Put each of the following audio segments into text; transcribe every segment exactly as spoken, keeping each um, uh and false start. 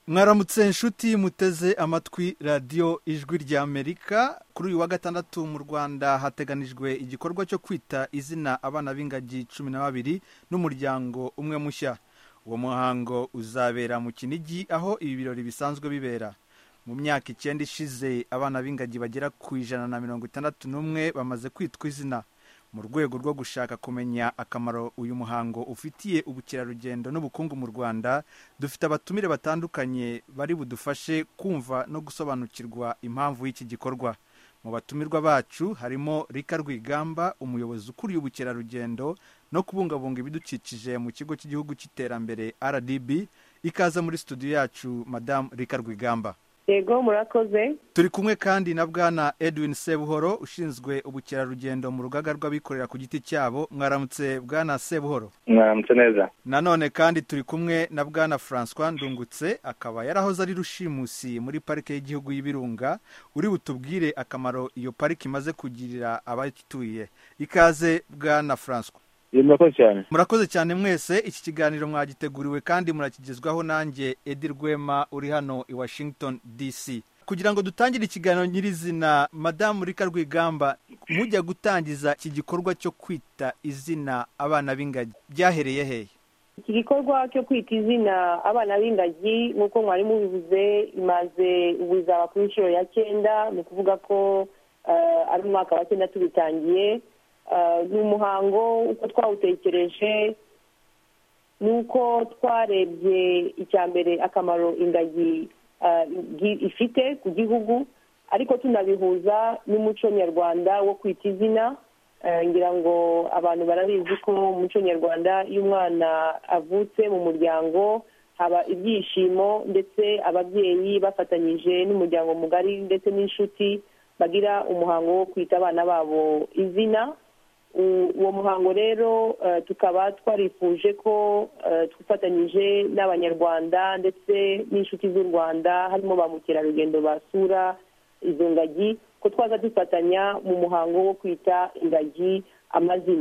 Mwaramutse inshuti muteze amatwi radiyo ijwi rya Amerika. Kuri uyu wa gatandatu mu Rwanda hateganijwe igikorwa cyo kwita izina abana b'ingagi cumi na babiri n'umuryango umwe mushya. Uwo muhango uzabera mu Kinigi aho ibi birori bisanzwe bibera. Mu myaka icyenda ishize abana b'ingagi bagera ku ijana na mirongo itandatu n'umwe bamaze kwitwa izina. Mu rwego rwo gushaka kumenya akamaro uyu muhango ufitiye ubukerarugendo n'ubukungu mu Rwanda, dufite abatumire batandukanye bari budufashe kumva no gusobanukirwa impamvu y'iki gikorwa. Mu batumirwa bacu harimo Rika Rwigamba, umuyobozi ukuriye ubukerarugendo no kubungabunga ibidukikije mu kigo cy'igihugu cy'iterambere R D B. Ikaza muri studio yacu Madame Rika Rwigamba. Yego murakoze. Turi kumwe kandi na Bwana Edwin Sebuhoro ushinzwe ubukerarugendo mu rugaga rw'abikorera ku giti cyabo. Mwaramutse Bwana Sebuhoro. Mwaramutse neza. Nanone kandi turi kumwe na Bwana François Ndungutse, akaba yarahoze ari rushimusi muri parike y'igihugu y'Ibirunga. Uri butubwire akamaro iyo parike imaze kugirira abatuye. Ikaze Bwana François. Murakoze cyane. Murakoze cyane mwese. Iki kiganiro mwagiteguriwe kandi murakigezwaho nanjye Edi Rwema uri hano i Washington D C. Kugira ngo dutangire ikiganiro nyirizina, Madame Rika Rwigamba, mujya gutangiza iki gikorwa cyo kwita izina abana b'ingagi byahereye hehe? Iki gikorwa cyo kwita izina abana b'ingagi nk'uko mwari mubivuze imaze ubuzaba ku nshuro ya cyenda, ni ukuvuga ko uh, ari umwaka wa cyenda tubitangiye. Ni umuhango uko twawutekereje nuko twarebye icyambere akamaro ingagi ifite ku gihugu, ariko tunabihuza n'umuco nyarwanda wo kwita izina. Ngira ngo abantu barabizi ko mu muco nyarwanda iyo umwana avutse mu muryango haba ibyishimo, ndetse ababyeyi bafatanyije n'umuryango mugari ndetse n'inshuti bagira umuhango wo kwita abana babo izina. Uwo muhango rero tukaba twarifuje ko twifatanyije n'abanyarwanda ndetse n'inshuti z'u Rwanda, harimo ba mukerarugendo basura izo ngagi, ko twaza dufatanya mu muhango wo kwita ingagi amazina.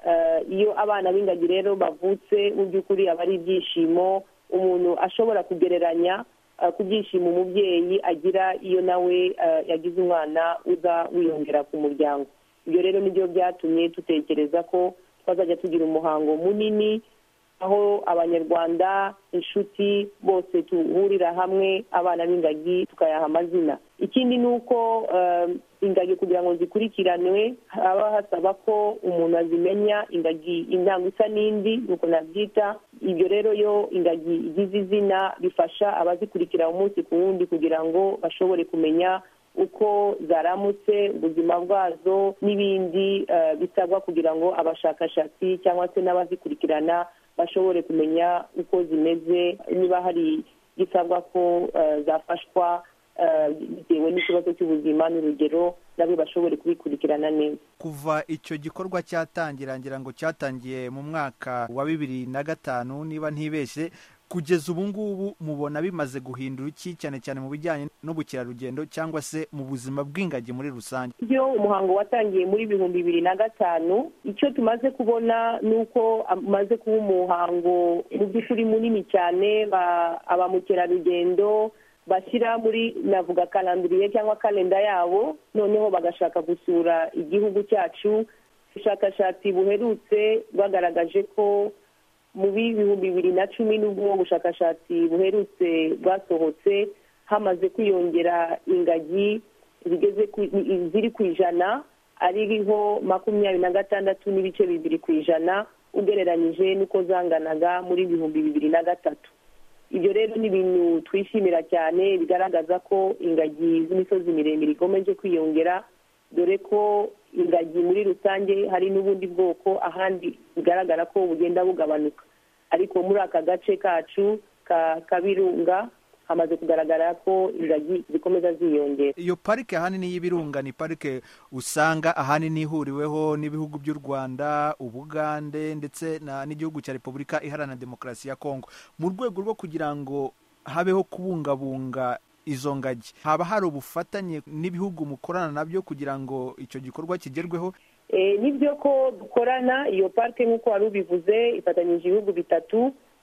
Iyo abana b'ingagi rero bavutse mu by'ukuri aba ari ibyishimo umuntu ashobora kugereranya ku byishimo umubyeyi agira iyo nawe yagize umwana uza wiyongera ku muryango. Ibyo rero nibyo byatumye dutekereza ko twazajya tugira umuhango munini aho abanyarwanda, inshuti bose tuhurira hamwe, abana b'ingagi tukayaha amazina. Ikindi ni uko uh, ingagi kugira ngo zikurikiranwe haba hasaba ko umuntu azimenya ingagi indango isa n'indi, nuko nabyita. Ibyo rero yo ingagi igize izina bifasha abazikurikira umunsi ku wundi kugira ngo bashobore kumenya uko zaramutse, ubuzima bwazo n'ibindi uh, bisabwa kugira ngo abashakashatsi cyangwa se n'abazikurikirana bashobore kumenya uko zimeze, niba hari gisabwa ko uh, zafashwa bitewe uh, n'ikibazo cy'ubuzima n'urugero, nabo bashobore kubikurikirana neza. Kuva icyo gikorwa cyatangira, ngira ngo cyatangiye mu mwaka wa bibiri na gatanu niba ntibeshye, kugeza ubu ngubu mubona bimaze guhindura iki, cyane cyane mu bijyanye n'ubukerarugendo cyangwa se mu buzima bw'ingagi muri rusange? Iyo umuhango watangiye muri bihumbi bibiri na gatanu, icyo tumaze kubona ni uko amaze kuba umuhango mu by'ukuri munini cyane. Aba mukerarugendo bashyira muri navuga kalendariye cyangwa kalenda yabo, noneho bagashaka gusura igihugu cyacu. Ubushakashatsi buherutse bwagaragaje ko mu bihumbi bibiri na cumi n'ubwo bushakashatsi buherutse bwasohotse hamaze kwiyongera ingagi zigeze ziri ku ijana, ariho makumyabiri na gatandatu n'ibice bibiri ku ijana ugereranyije n'uko zanganaga muri bihumbi bibiri na gatatu. Ibyo rero ni ibintu twishimira cyane, bigaragaza ko ingagi z'imisozi miremire ikomeje kwiyongera, dore ko ingagi muri rusange hari n'ubundi bwoko ahandi bigaragara ko bugenda bugabanuka, ariko muri aka gace kacu ka Kabirunga hamaze kugaragara ko ingagi zikomeza ziyongera. Iyo parike ahanini y'Ibirunga ni parike usanga ahanini ihuriweho n'ibihugu by'u Rwanda, Ubugande ndetse n'igihugu cya Repubulika Iharanira Demokarasi ya Kongo. Mu rwego rwo kugira ngo habeho kubungabunga izo ngagi, haba hari ubufatanye n'ibihugu mukorana nabyo kugira ngo icyo gikorwa kigerweho? E, nibyo ko dukorana. Iyo parike nk'uko wari ubivuze ifatanyije ibihugu bitatu,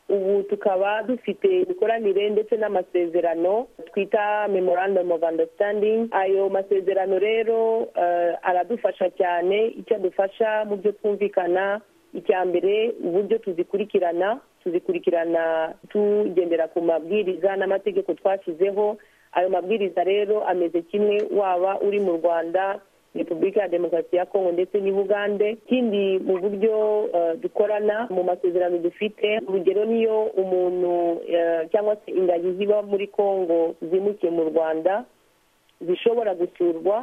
ubu tukaba dufite imikoranire ndetse n'amasezerano twita memorandum of understanding. Ayo masezerano rero uh, aradufasha cyane. Icyo adufasha mu byo twumvikana, icya mbere uburyo tuzikurikirana tuzikurikirana tugendera ku mabwiriza n'amategeko twashyizeho. Ayo mabwiriza rero ameze kimwe waba uri mu Rwanda, Repubulika ya Demokarasi ya Kongo ndetse n'i Bugande. Ikindi mu buryo uh, dukorana mu masezerano dufite, urugero niyo umuntu uh, cyangwa se ingagi ziba muri Kongo zimukiye mu Rwanda zishobora gusurwa,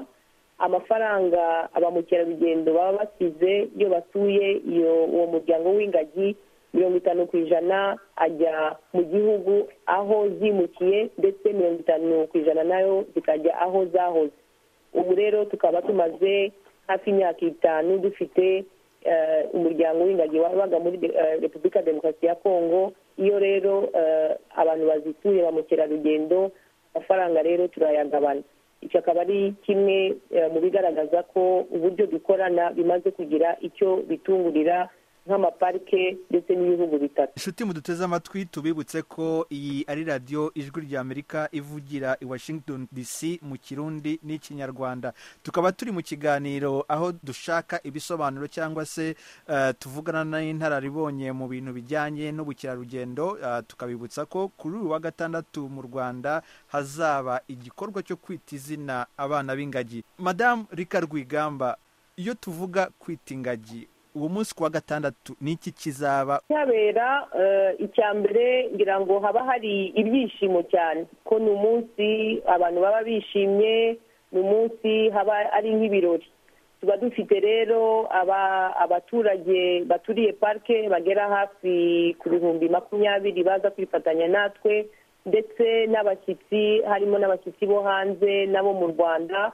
amafaranga abamukerarugendo baba basize iyo basuye iyo uwo muryango w'ingagi mirongo itanu ku ijana ajya mu gihugu aho zimukiye, ndetse mirongo itanu ku ijana nayo zikajya aho zahoze. Ubu rero tukaba tumaze hafi imyaka itanu dufite uh, umuryango w'ingagi wabaga muri uh, Repubulika ya Demokarasi ya Kongo. Iyo rero uh, abantu bazituye ba mukerarugendo, amafaranga rero turayagabana. Icyo akaba ari kimwe uh, mu bigaragaza ko uburyo dukorana bimaze kugira icyo bitungurira nk'amaparike ndetse n'ibihugu bitatu. Inshuti muduteze amatwi, tubibutse ko iyi ari radiyo Ijwi ry'Amerika ivugira i Washington D C mu Kirundi n'Ikinyarwanda. Tukaba turi mu kiganiro aho dushaka ibisobanuro cyangwa se uh, tuvugana n'intararibonye mu bintu bijyanye n'ubukerarugendo. Uh, tukabibutsa ko kuri uyu wa gatandatu mu Rwanda hazaba igikorwa cyo kwita izina abana b'ingagi. Madame Rika Rwigamba, iyo tuvuga kwita ingagi uwo munsi kuwa gatandatu niki kizaba? Cyabera uh, icya mbere ngira ngo haba hari ibyishimo cyane ko ni umunsi abantu baba bishimye, ni umunsi haba ari nk'ibirori. Tuba dufite rero aba abaturage baturiye parke bagera hafi ku bihumbi makumyabiri baza kwifatanya natwe, ndetse n'abashyitsi, harimo n'abashyitsi bo hanze nabo mu Rwanda.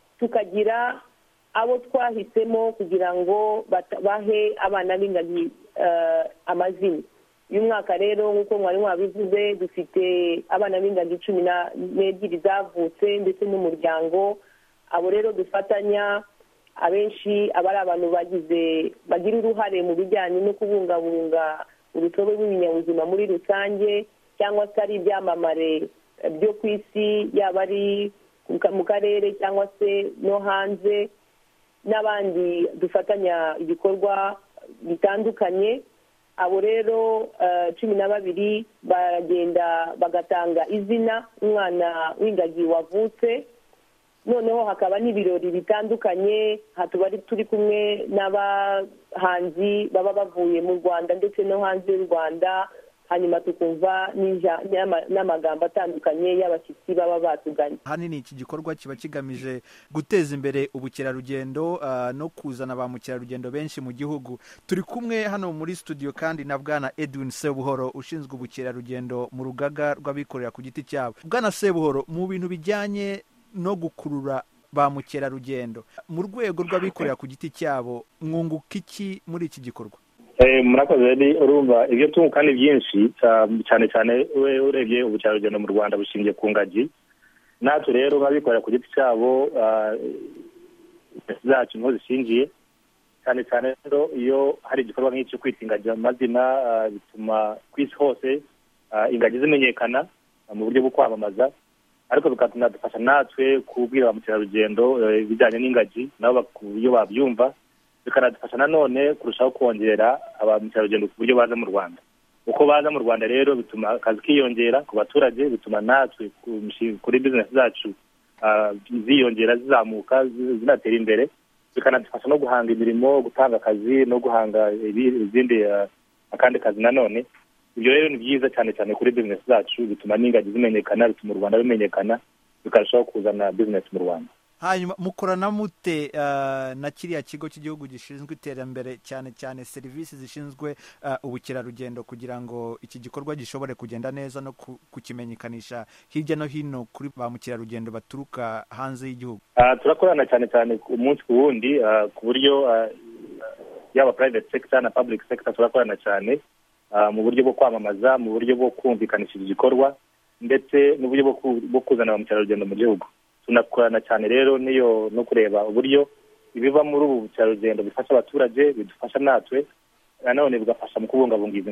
Tukagira abo twahisemo kugira ngo bahe abana b'ingagi uh, amazina. Uyu mwaka rero nk'uko mwari mwabivuze dufite abana b'ingagi cumi n'ebyiri zavutse ndetse n'umuryango. Abo rero dufatanya abenshi aba ari abantu bagize bagira uruhare mu bijyanye no kubungabunga urusobe rw'ibinyabuzima muri rusange, cyangwa se ari ibyamamare byo ku isi, yaba ari mu karere cyangwa se no hanze, n'abandi dufatanya ibikorwa bitandukanye. Abo rero uh, cumi na babiri baragenda bagatanga izina umwana w'ingagi wavutse. Noneho hakaba n'ibirori bitandukanye, hatuba turi kumwe n'abahanzi baba bavuye mu Rwanda ndetse no hanze y'u Rwanda, hanyuma tukumva n'amagambo atandukanye y'abashyitsi baba batuganye. Hanini iki gikorwa kiba kigamije guteza imbere ubukerarugendo uh, no kuzana ba mukerarugendo benshi mu gihugu. Turi kumwe hano muri studio kandi na Bwana Edwin Sebuhoro ushinzwe ubukerarugendo mu rugaga rw'abikorera ku giti cyabo. Bwana Sebuhoro, mu bintu bijyanye no gukurura ba mukerarugendo mu rwego rw'abikorera ku giti cyabo, mwunguka iki muri iki gikorwa? Eh murakoze. Urumva ibyo tunguka ni byinshi, cyane cyane urebye ubukerarugendo mu Rwanda bushingiye ku ngagi. Natwe rero nk'abikorera ku giti cyabo zacu niho zishingiye, cyane cyane rero iyo hari igikorwa nk'icyo kwita ingagi amazina bituma ku isi hose ingagi zimenyekana mu buryo bwo kwamamaza, ariko bikanadufasha natwe kubwira ba mukerarugendo ibijyanye n'ingagi nabo iyo babyumva, bikanadufasha nanone kurushaho kongera aba mukerarugendo ku buryo baza mu Rwanda. Uko baza mu Rwanda rero bituma akazi kiyongera ku baturage, bituma natwe kuri business zacu ziyongera zizamuka zinatera imbere, bikanadufasha no guhanga imirimo, gutanga akazi no guhanga izindi akandi kazi nanone. Ibyo rero ni byiza cyane cyane kuri business zacu, bituma n'ingagi zimenyekana, bituma u Rwanda rumenyekana, bikarushaho kuzana business mu Rwanda. Hanyuma mukorana mute uh, na kiriya kigo cy'igihugu gishinzwe iterambere cyane cyane serivisi zishinzwe uh, ubukerarugendo kugira ngo iki gikorwa gishobore kugenda neza no kukimenyekanisha hirya no hino kuri ba mukerarugendo baturuka hanze y'igihugu? Uh, turakorana cyane cyane umunsi ku wundi uh, ku buryo uh, yaba private sector na public sector turakorana cyane uh, mu buryo bwo kwamamaza, mu buryo bwo kumvikanisha igikorwa, ndetse n'uburyo bwo kuzana ba mukerarugendo mu gihugu. Tunakorana cyane rero niyo no kureba uburyo ibiva muri ubu bukerarugendo bifasha abaturage, bidufasha natwe, nanone bigafasha mu kubungabunga izi ngagi.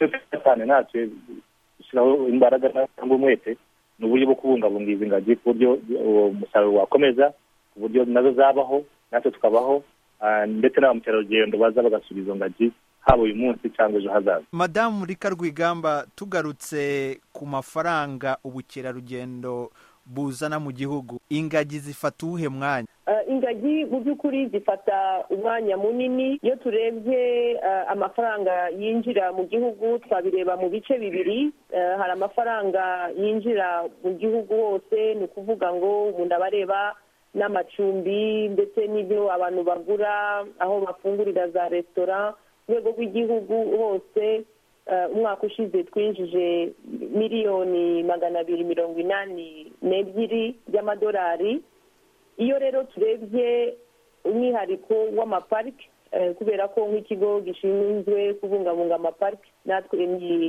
cyane natwe dushyiraho imbaraga cyangwa umwete ni uburyo bwo kubungabunga izi ngagi ku buryo umusaruro wakomeza ku buryo nazo zabaho natwe tukabaho ndetse na ba mukerarugendo baza bagasura izo ngagi haba uyu munsi cyangwa ejo hazaza. Madamu Rika Rwigamba, tugarutse ku mafaranga ubukerarugendo buzana mu gihugu, ingagi zifata uwuhe mwanya? Ingagi mu by'ukuri zifata umwanya munini. Iyo turebye amafaranga yinjira mu gihugu twabireba mu bice bibiri. Hari amafaranga yinjira mu gihugu hose, ni ukuvuga ngo umuntu abareba n'amacumbi ndetse n'ibyo abantu bagura aho bafungurira za resitora. Mu rwego rw'igihugu hose umwaka ushize twinjije miliyoni magana abiri mirongo inani n'ebyiri by'amadolari. Iyo rero turebye umwihariko w'amapariki, kubera ko nk'ikigo gishinzwe kubungabunga amapariki natwe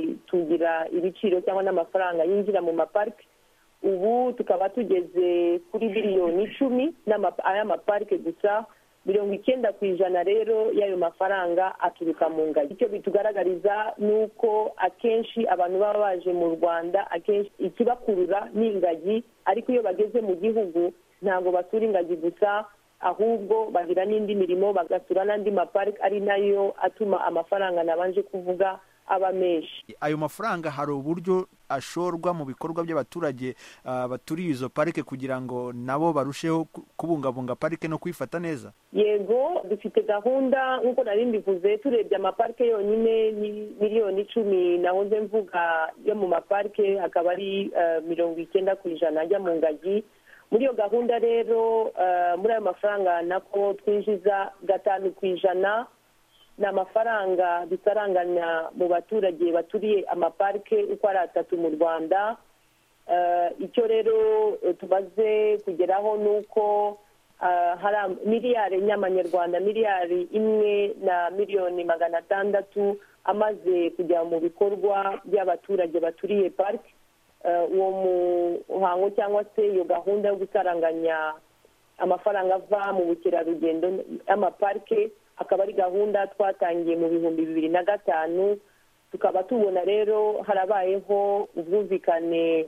tugira ibiciro cyangwa n'amafaranga yinjira mu mapariki, ubu tukaba tugeze kuri biliyoni icumi aya mapariki gusa. Mirongo icyenda ku ijana rero y'ayo mafaranga aturuka mu ngagi. Icyo bitugaragariza ni uko akenshi abantu baba baje mu Rwanda akenshi ikibakurura ni ingagi, ariko iyo bageze mu gihugu ntabwo basura ingagi gusa, ahubwo bagira n'indi mirimo, bagasura n'andi mapariki, ari nayo atuma amafaranga nabanje kuvuga aba menshi. Ayo mafaranga hari uburyo ashorwa mu bikorwa by'abaturage uh, baturiye izo parike kugira ngo nabo barusheho kubungabunga parike no kwifata neza? Yego, dufite gahunda nk'uko nari mbivuze. Turebye amaparike yonyine ni miliyoni icumi nahoze mvuga yo mu maparike, akaba ari uh, mirongo icyenda ku ijana ajya mu ngagi. Muri iyo gahunda rero uh, muri ayo mafaranga nako twinjiza gatanu ku ijana ni amafaranga bisaranganya mu baturage baturiye amaparike uko ari atatu mu Rwanda. Icyo rero tumaze kugeraho ni uko hari miliyari y'amanyarwanda, miliyari imwe na miliyoni magana atandatu amaze kujya mu bikorwa by'abaturage baturiye parike. Uwo muhango cyangwa se iyo gahunda yo gusaranganya amafaranga ava mu bukerarugendo y'amaparike akaba ari gahunda twatangiye mu bihumbi bibiri na gatanu. Tukaba tubona rero harabayeho ubwumvikane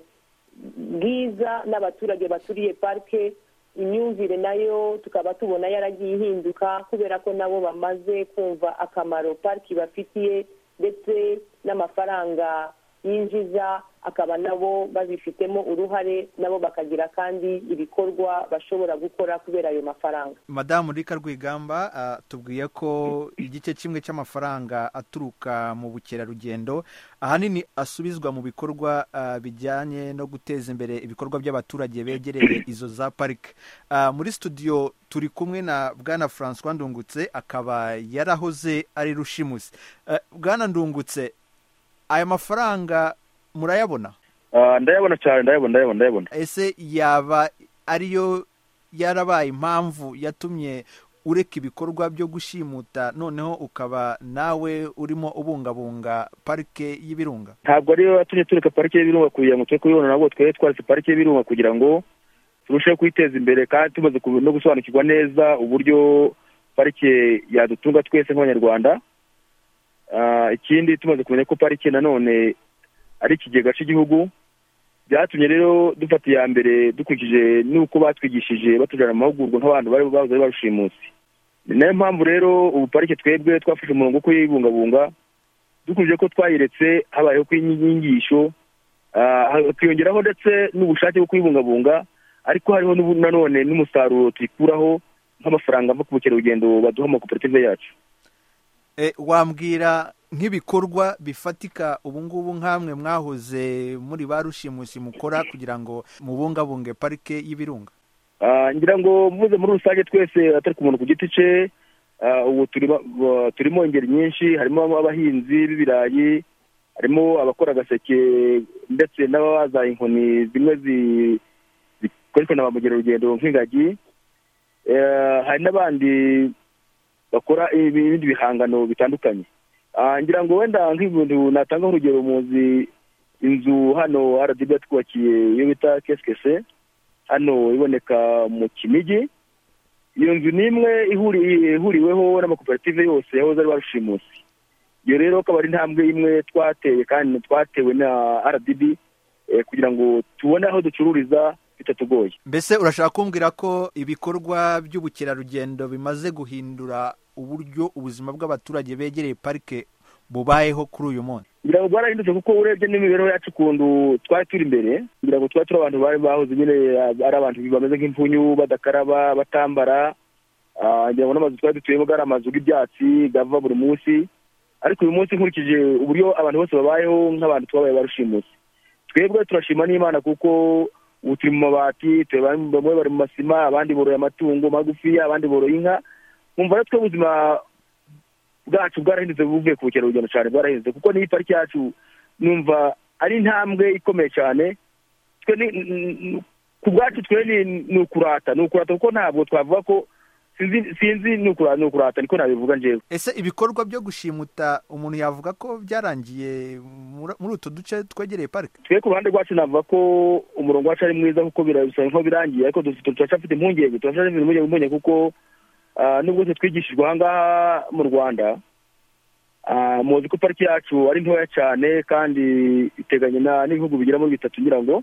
bwiza n'abaturage baturiye parike. Imyumvire nayo tukaba tubona yaragiye ihinduka kubera ko nabo bamaze kumva akamaro parike bafitiye, ndetse n'amafaranga yinjiza akaba nabo babifitemo uruhare, nabo bakagira kandi ibikorwa bashobora gukora kubera ayo mafaranga. Madamu Rika Rwigamba, uh, tubwiye ko igice kimwe cy'amafaranga aturuka mu bukerarugendo ahanini asubizwa mu bikorwa uh, bijyanye no guteza imbere ibikorwa by'abaturage begereye izo za parike. Uh, muri studio turi kumwe na Bwana Francois Ndungutse, akaba yarahoze ari rushimusi. Uh, Bwana Ndungutse, aya mafaranga murayabona? Uh, ndayabona cyane, ndayabona ndayabona ndayabona. Ese yaba ariyo yarabaye impamvu yatumye ureka ibikorwa byo gushimuta noneho ukaba nawe urimo ubungabunga parike y'Ibirunga? Ntabwo ariyo yatumye tureka parike y'Ibirunga kugira ngo twe kuyibona, nabwo twe twaretse parike y'Ibirunga kugira ngo turusheho kwiteza imbere kandi tumaze no gusobanukirwa neza uburyo parike yadutunga twese nk'abanyarwanda. Uh, ikindi tumaze kumenya ko parike nanone ari ikigega cy'igihugu, byatumye rero dufata iya mbere dukurikije n'uko batwigishije batujyana mu mahugurwa nk'abantu bari bahoze barushimusi. Ni nayo mpamvu rero ubu parike twebwe twafashe umurongo ko yibungabunga, dukurikije ko twayiretse habayeho kw'inyigisho, hakiyongeraho ndetse n'ubushake bwo kuyibungabunga, ariko hariho nanone n'umusaruro tuyikuraho nk'amafaranga ava ku bukerarugendo baduha mu koperative yacu. E, wambwira nk'ibikorwa bifatika ubu ngubu nk'amwe mwahoze muri ba rushimusi mukora kugira ngo mubungabunge parike y'Ibirunga? Uh, ngira ngo mvuze muri rusange twese atari ku muntu ku giti cye, uh, ubu turimo uh, turimo ingeri nyinshi. Harimo abahinzi b'ibirayi, harimo abakora agaseke, ndetse n'ababaza inkoni zimwe zikoreshwa na ba mukerarugendo nk'ingagi. Uh, hari n'abandi bakora ibindi bihangano bitandukanye. Uh, ngira ngo wenda nk'ibintu natanga urugero, muzi inzu hano R D B twubakiye iyo bita Keskese, hano iboneka mu Kinigi. Iyo nzu nimwe ihuri ihuriweho n'amakoperative yose yahoze ari barushimusi. iyo rero akaba ari intambwe imwe twateye kandi twatewe na R D B kugira ngo tubone aho ducururiza bitatugoye. Mbese urashaka kumbwira ko ibikorwa by'ubukerarugendo bimaze guhindura uburyo ubuzima bw'abaturage begereye parike bubayeho kuri uyu munsi? Ngira ngo bwarahindutse kuko urebye n'imibereho yacu kundu twari turi imbere, ngira ngo twari turi abantu bari bahoze nyine ari abantu bameze nk'impunyu, badakaraba, batambara, ngira ngo n'amazu twari dutuyemo ari amazu y'ibyatsi gava buri munsi, ariko uyu munsi nkurikije uburyo abantu bose babayeho nk'abantu twabaye barushimutse. Twebwe turashima n'Imana kuko ubu turi mu mabati, bamwe bari mu masima, abandi boroye amatungo magufiya, abandi boroye inka. Umva twe ubuzima bwacu bwarahindutse buvuye ku bukerarugendo cyane, bwarahindutse kuko n'iyi pariki yacu numva ari intambwe ikomeye cyane. Twe ku bwacu twe ni ukurata ni ukurata kuko ntabwo twavuga ko sinzi sinzi ni ukurata niko nabivuga njyewe. Ese ibikorwa byo gushimuta umuntu yavuga ko byarangiye muri utu duce twegereye parike? Twe ku ruhande rwacu navuga ko umurongo wacu ari mwiza kuko birasa nko birangiye, ariko turacafite impungenge turacafite impungenge kuko nubwo twigishijwe aha ngaha mu Rwanda, muzi ko pariki yacu ari ntoya cyane kandi iteganye n'ibihugu bigera muri bitatu ngira ngo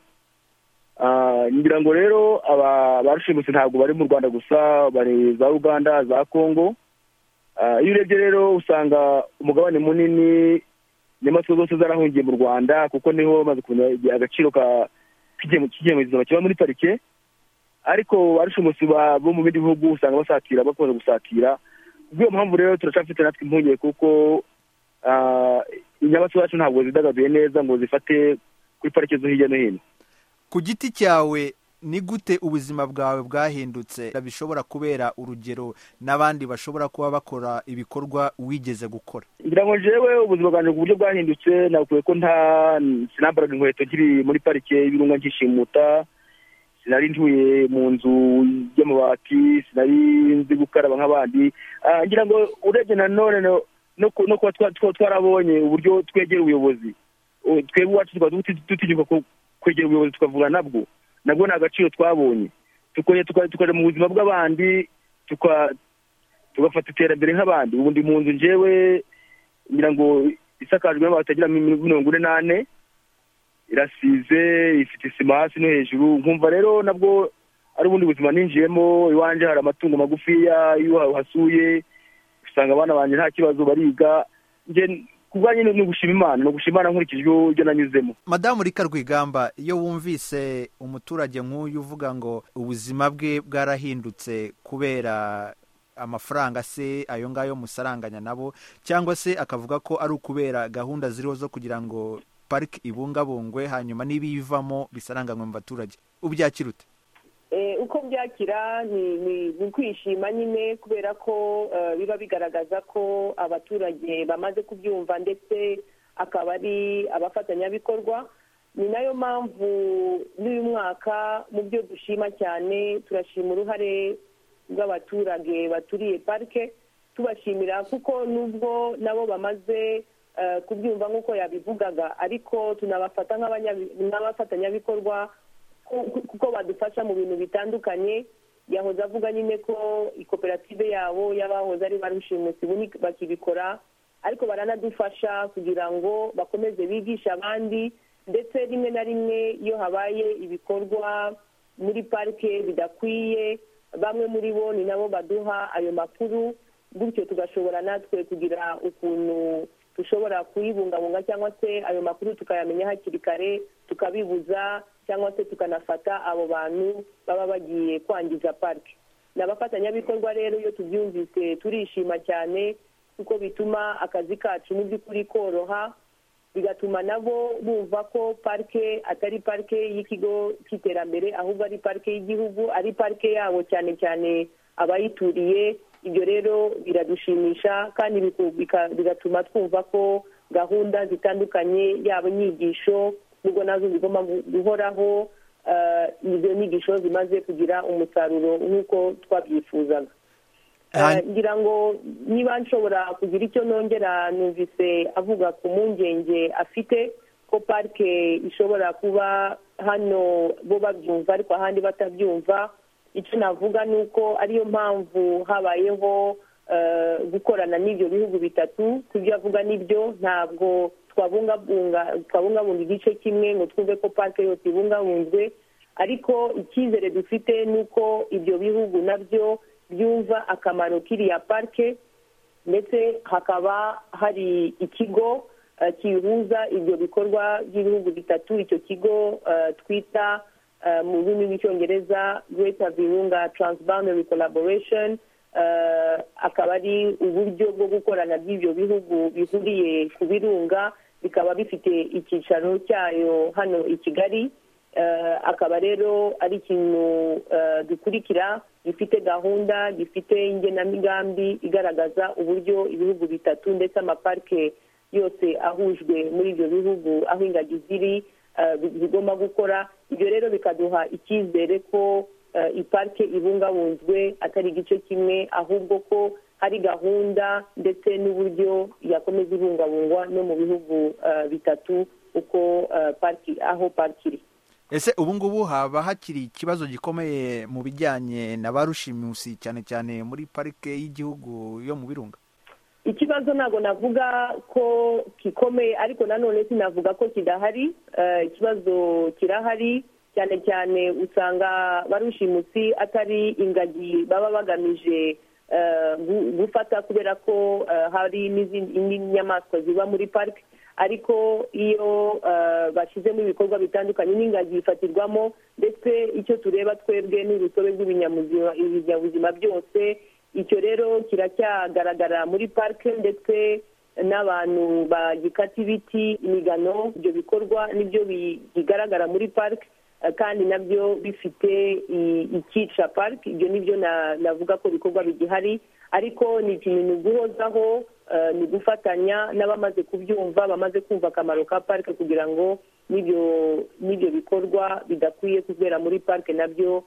ngira ngo rero aba barushimutse ntabwo bari mu Rwanda gusa, bari za Uganda, za Congo. Iyo urebye rero usanga umugabane munini n'inyamaswa zose zarahungiye mu Rwanda kuko niho bamaze kumenya agaciro k'icyemezo kiba muri parike, ariko barushimutse bo mu bindi bihugu usanga basatira bakunze gusatira. Kubw'iyo mpamvu rero turacafite natwe impungenge kuko inyamaswa zacu ntabwo zidagaduye neza ngo zifate kuri parike zo hirya no hino. Ku giti cyawe ni gute ubuzima bwawe bwahindutse bishobora kubera urugero n'abandi bashobora kuba bakora ibikorwa wigeze gukora? Ngira ngo jewe ubuzima bwanjye ku buryo bwahindutse nakuye ko nta sinambaraga inkweto nkiri muri parike y'ibirunga nkishimuta, sinari ntuye mu nzu y'amabati, sinari nzi gukaraba nk'abandi. Ngira ngo urebye nanone no kuba twarabonye uburyo twegera ubuyobozi, twebwe iwacu tukaba dutinyuka kwegera ubuyobozi tukavuga nabwo nabwo ni agaciro twabonye, tukajya mu buzima bw'abandi tugafata iterambere nk'abandi. Ubu ndi mu nzu njyewe ngira ngo isakajwe n'amabati agera mirongo ine n'ane, irasize, ifite isima hasi no hejuru. Nkumva rero nabwo ari ubundi buzima ninjiyemo. Iwanje hari amatungo magufiya, iyo uhasuye usanga abana banjye nta kibazo bariga. Nje kubwanye no gushima Imana no gushima Imana nkurikije ibyo nanyuzemo. Madamu Rika Rwigamba, iyo wumvise umuturage nk'uyu uvuga ngo ubuzima bwe bwarahindutse kubera amafaranga se ayo ngayo musaranganya nabo, cyangwa se akavuga ko ari ukubera gahunda ziriho zo kugira ngo parike ibungabungwe hanyuma n'ibivamo bisaranganywe mu baturage, ubyakira ute? Uko byakira ni ukwishima nyine, kubera ko biba bigaragaza ko abaturage bamaze kubyumva ndetse akaba ari abafatanyabikorwa. Ni nayo mpamvu n'uyu mwaka mu byo dushima cyane turashima uruhare bw'abaturage baturiye parike, tubashimira kuko nubwo nabo bamaze kubyumva nk'uko yabivugaga, ariko tunabafata nk'abafatanyabikorwa kuko badufasha mu bintu bitandukanye. Yahoze avuga nyine ko ikoperative yabo y'abahoze ari barushimutse ubu bakibikora, ariko baranadufasha kugira ngo bakomeze bigishe abandi, ndetse rimwe na rimwe iyo habaye ibikorwa muri parike bidakwiye, bamwe muri bo ni nabo baduha ayo makuru, gutyo tugashobora natwe kugira ukuntu dushobora kuyibungabunga, cyangwa se ayo makuru tukayamenya hakiri kare tukabibuza, cyangwa se tukanafata abo bantu baba bagiye kwangiza parike. N'abafatanyabikorwa rero iyo tubyumvise turishima cyane kuko bituma akazi kacu mu by'ukuri koroha, bigatuma nabo bumva ko parike atari parike y'ikigo cy'iterambere, ahubwo ari parike y'igihugu, ari parike yabo cyane cyane abayituriye. Ibyo rero biradushimisha kandi bigatuma twumva ko gahunda zitandukanye yaba inyigisho nubwo nazo zigomba guhoraho, izo nyigisho zimaze kugira umusaruro nk'uko twabyifuzaga. ngira ngo niba nshobora kugira icyo nongera, numvise avuga ku mpungenge afite ko parike ishobora kuba hano bo babyumva ariko ahandi batabyumva. Icyo navuga ni uko ariyo mpamvu habayeho gukorana n'ibyo bihugu bitatu. kubyo avuga nibyo, ntabwo twabungabunga twabungabunga igice kimwe ngo twumve ko parike yose ibungabunzwe, ariko icyizere dufite ni uko ibyo bihugu nabyo byumva akamaro k'iriya parike, ndetse hakaba hari ikigo kihuza ibyo bikorwa by'ibihugu bitatu. Icyo kigo twita mu rurimi rw'icyongereza Greater Virunga Transboundary Collaboration, akaba ari uburyo bwo gukorana by'ibyo bihugu bihuriye ku birunga, bikaba bifite icyicaro cyayo hano i Kigali. Akaba rero ari ikintu dukurikira, gifite gahunda, gifite ingenamigambi igaragaza uburyo ibihugu bitatu ndetse amaparike yose ahujwe muri ibyo bihugu aho ingagi ziri bigomba gukora. Ibyo rero bikaduha icyizere ko iparike ibungabunzwe atari igice kimwe, ahubwo ko hari gahunda ndetse n'uburyo yakomeza ibungabungwa no mu bihugu bitatu uko pariki aho pariki iri. Ese ubu ngubu haba hakiri ikibazo gikomeye mu bijyanye na ba rushimusi cyane cyane muri parike y'igihugu yo mu birunga? Ikibazo ntabwo navuga ko gikomeye, ariko nanone sinavuga ko kidahari. Ikibazo kirahari, cyane cyane usanga ba rushimusi atari ingagi baba bagamije gufata kubera ko hari n'izindi nyamaswa ziba muri parike, ariko iyo bashyizemo ibikorwa bitandukanye n'ingagi ifatirwamo, ndetse icyo tureba twebwe n'urusobe rw'ibinyabuzima byose. Icyo rero kiracyagaragara muri parike, ndetse n'abantu bagikata ibiti, imigano. Ibyo bikorwa nibyo bigaragara muri parike, kandi nabyo bifite ikica parike. Ibyo nibyo navuga ko bikorwa bigihari, ariko ni ikintu guhozaho, ni gufatanya n'abamaze kubyumva, bamaze kumva akamaro ka parike, kugira ngo n'ibyo bikorwa bidakwiye kubera muri parike nabyo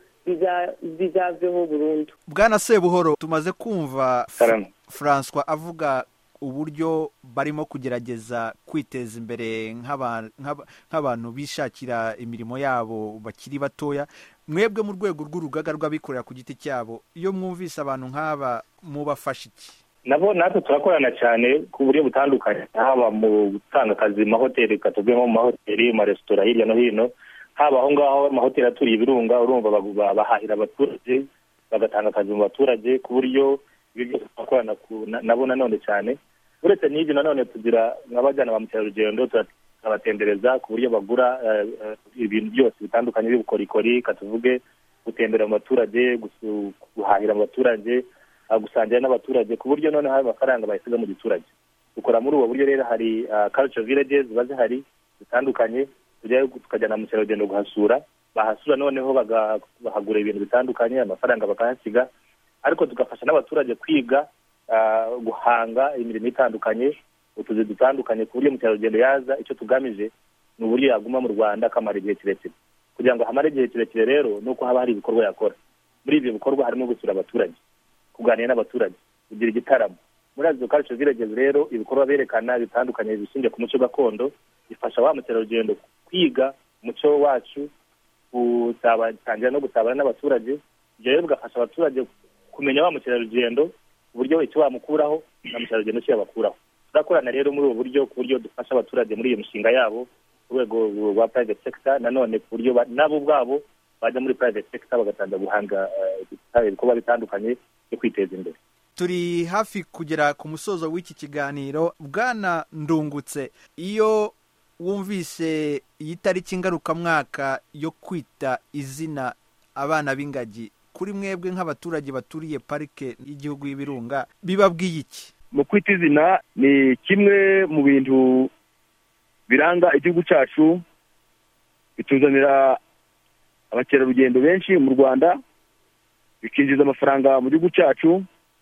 bizaveho burundu. Bwana Sebuhoro, tumaze kumva François avuga uburyo barimo kugerageza kwiteza imbere nk'abantu bishakira imirimo yabo bakiri batoya. Mwebwe mu rwego rw'urugaga rw'abikorera ku giti cyabo, iyo mwumvise abantu nk'aba mubafasha iki? Nabo natwe turakorana cyane ku buryo butandukanye, haba mu gutanga akazi mu mahoteli, katubwemo mu mahoteli, mu maresitora hirya no hino, haba aho ngaho amahoteli aturiye ibirunga, urumva bahahira abaturage, bagatanga akazi mu baturage, ku buryo ibyo turakorana nabo nanone cyane. Uretse n'ibyo nanone tugira nk'abajyana ba mukerarugendo, turabatembereza ku buryo bagura ibintu byose bitandukanye by'ubukorikori, katuvuge gutembera mu baturage, guhahira mu baturage, gusangira n'abaturage, ku buryo noneho hari amafaranga bayisiga mu giturage. Dukora muri ubu buryo rero, hari culture villages ziba zihari zitandukanye, tujyayo tukajyana mukerarugendo guhasura, bahasura noneho bahagura ibintu bitandukanye, amafaranga bakahasiga, ariko tugafasha n'abaturage kwiga guhanga imirimo itandukanye, utuzi dutandukanye, ku buryo mukerarugendo yaza, icyo tugamije ni uburyo yaguma mu Rwanda akamara igihe kirekire. Kugira ngo hamare igihe kirekire rero ni uko haba hari ibikorwa yakora. Muri ibyo bikorwa harimo gusura abaturage, kuganira n'abaturage, kugira igitaramo. Muri izo culture villages rero ibikorwa berekana bitandukanye bishingiye ku muco gakondo, bifasha wa mukerarugendo kwiga umuco wacu, gutangira no gusabana n'abaturage. Ibyo rero bigafasha abaturage kumenya wa mukerarugendo, uburyo icyo bamukuraho na mukerarugendo cyo yabakuraho. Turakorana rero muri ubu buryo, ku buryo dufasha abaturage muri iyo mishinga yabo ku rwego rwa private sector, nanone ku buryo nabo ubwabo bajya muri private sector bagatanga guhanga ibikorwa bitandukanye byo kwiteza imbere. Turi hafi kugera ku musozo w'iki kiganiro. Bwana Ndungutse, iyo wumvise iyi tariki ngarukamwaka yo kwita izina abana b'ingagi, kuri mwebwe nk'abaturage baturiye parike y'igihugu y'ibirunga, bibabwiye iki? Mu kwita izina ni kimwe mu bintu biranga igihugu cyacu, bituzanira abakerarugendo benshi mu Rwanda, bikinjiza amafaranga mu gihugu cyacu.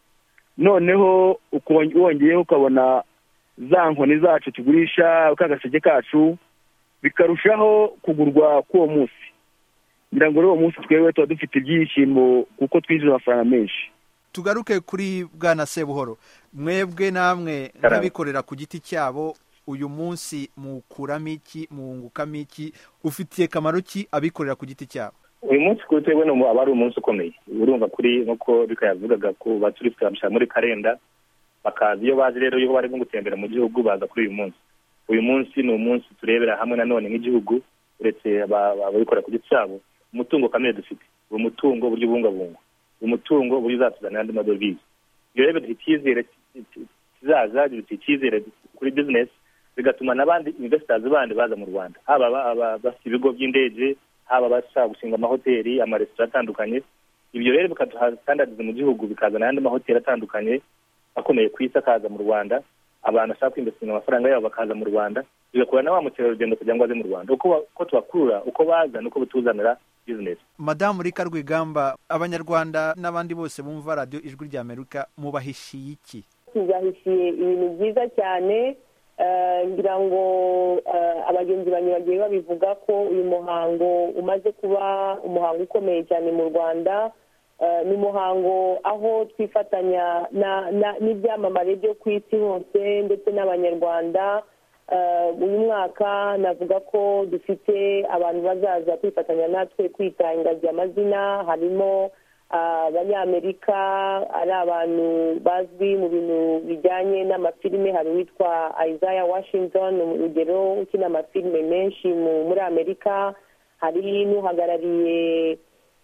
Noneho wongeyeho ukabona za nkoni zacu tugurisha, kagaseke kacu, bikarushaho kugurwa k'uwo munsi. Ngira ngo uwo munsi twewe tuba dufite ibyishimo kuko twinjiza amafaranga menshi. Tugaruke kuri Bwana Sebuhoro, mwebwe namwe nk'abikorera ku giti cyabo, uyu munsi mukuramo iki, mwungukamo iki, ufitiye kamaro ki abikorera ku giti cyabo? uyu munsi kuri twebwe no aba ari umunsi ukomeye urumva kuri nkuko Rika yavugaga ko baturiste bamsha muri kalenda bakaza iyo bazi rero iyo bari gutembera mu gihugu baza kuri uyu munsi uyu munsi ni umunsi turebera hamwe nanone nk'igihugu uretse ababikora ku giti cyabo umutungo kamere dufite uwo mutungo buryo bungabunga umutungo buryo uzatuzanira andi madovize iyo rero icyizere kizaza gifite icyizere kuri business bigatuma n'abandi investors bandi baza mu Rwanda haba bafite ibigo by'indege haba bashaka gushinga amahoteli amaresitora atandukanye ibyo rero bikaduha standards mu gihugu bikazana n'andi mahoteli atandukanye akomeye ku isi akaza mu Rwanda abantu bashaka kwinvestinga amafaranga yabo bakaza mu Rwanda bigakora na wa mukerarugendo kugira ngo aze mu Rwanda uko ko tubakurura uko baza nuko bituzanira business. Madamu Rika Rwigamba, abanyarwanda n'abandi bose bumva radio Ijwi rya Amerika mubahishiye iki? Tubahishiye ibintu byiza cyane ngira ngo abagenzi banyu bagiye babivuga ko uyu muhango umaze kuba umuhango ukomeye cyane mu Rwanda. Ni umuhango aho twifatanya n'ibyamamare byo ku isi hose ndetse n'abanyarwanda. Uyu mwaka navuga ko dufite abantu bazaza kwifatanya natwe kwita ingagi amazina, harimo abanyamerika ari abantu bazwi mu bintu bijyanye n'amafilime. Hari uwitwa Isaiah Washington urugero ukina amafilime menshi muri Amerika. Hari n'uhagarariye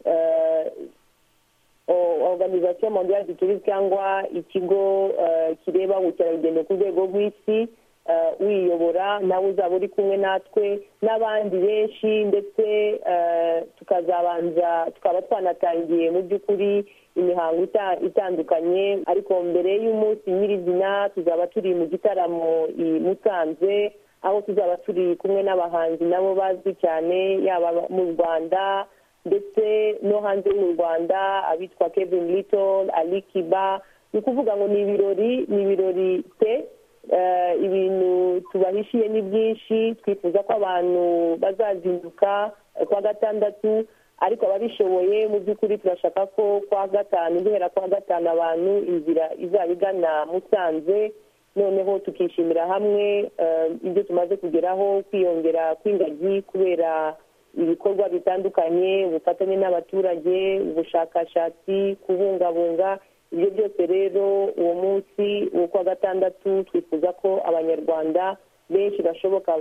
Organisation Mondiale du Tourisme cyangwa ikigo kireba ubukerarugendo ku rwego rw'isi wiyobora nawe uzaba uri kumwe natwe n'abandi benshi, ndetse tukazabanza tukaba twanatangiye mu by'ukuri imihango itandukanye. Ariko mbere y'umunsi nyirizina tuzaba turi mu gitaramo i Musanze, aho tuzaba turi kumwe n'abahanzi nabo bazwi cyane yaba mu Rwanda ndetse no hanze y'u Rwanda, abitwa Kevin Little, Ali Kiba. Ni ukuvuga ngo ni ibirori ni ibirori pe ibintu tubahishiye ni byinshi. Twifuza ko abantu bazazinduka kwa gatandatu, ariko ababishoboye mu by'ukuri turashaka ko kwa gatanu guhera kwa gatanu abantu inzira izabigana Musanze, noneho tukishimira hamwe ibyo tumaze kugeraho, kwiyongera kw'ingagi kubera ibikorwa bitandukanye, ubufatanye n'abaturage, ubushakashatsi, kubungabunga. Ibyo byose rero uwo munsi wo kwa gatandatu twifuza ko abanyarwanda benshi bashoboka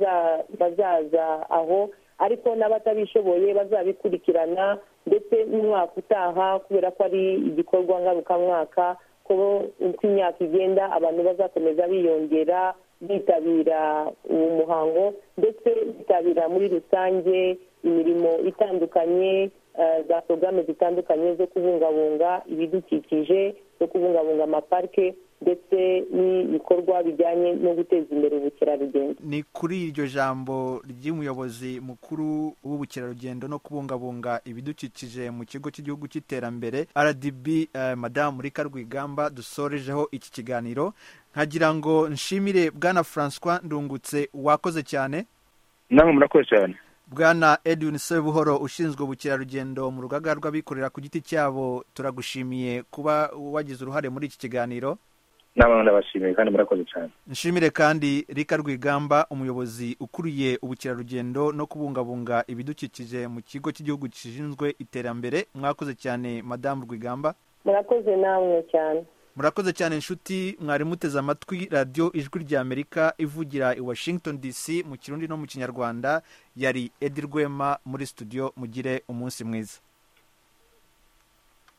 bazaza aho, ariko n'abatabishoboye bazabikurikirana ndetse n'umwaka utaha, kubera ko ari igikorwa ngarukamwaka, ko uko imyaka igenda abantu bazakomeza biyongera bitabira uwo muhango, ndetse bitabira muri rusange imirimo itandukanye, za porogaramu zitandukanye zo kubungabunga ibidukikije, zo kubungabunga amaparike ndetse n'ibikorwa bijyanye no guteza imbere ubukerarugendo. Ni kuri iryo jambo ry'umuyobozi mukuru w'ubukerarugendo no kubungabunga ibidukikije mu kigo cy'igihugu cy'iterambere R D B, uh, Madamu Rika Rwigamba, dusorejeho iki kiganiro. Nkagira ngo nshimire Bwana François Ndungutse, wakoze cyane. Namwe murakoze cyane. Bwana Edwin Sebuhoro, ushinzwe ubukerarugendo mu rugaga rw'abikorera ku giti cyabo, turagushimiye kuba wagize uruhare muri iki kiganiro. Namwe ndabashimiye kandi murakoze cyane. Nshimire kandi Rika Rwigamba, umuyobozi ukuriye ubukerarugendo no kubungabunga ibidukikije mu kigo cy'igihugu gishinzwe iterambere. Mwakoze cyane Madamu Rwigamba. Murakoze namwe cyane. Murakoze cyane inshuti, mwari muteze amatwi radio Ijwi rya Amerika ivugira i Washington D C mu Kirundi no mu Kinyarwanda. Yari Edi Rwema muri studio. Mugire umunsi mwiza.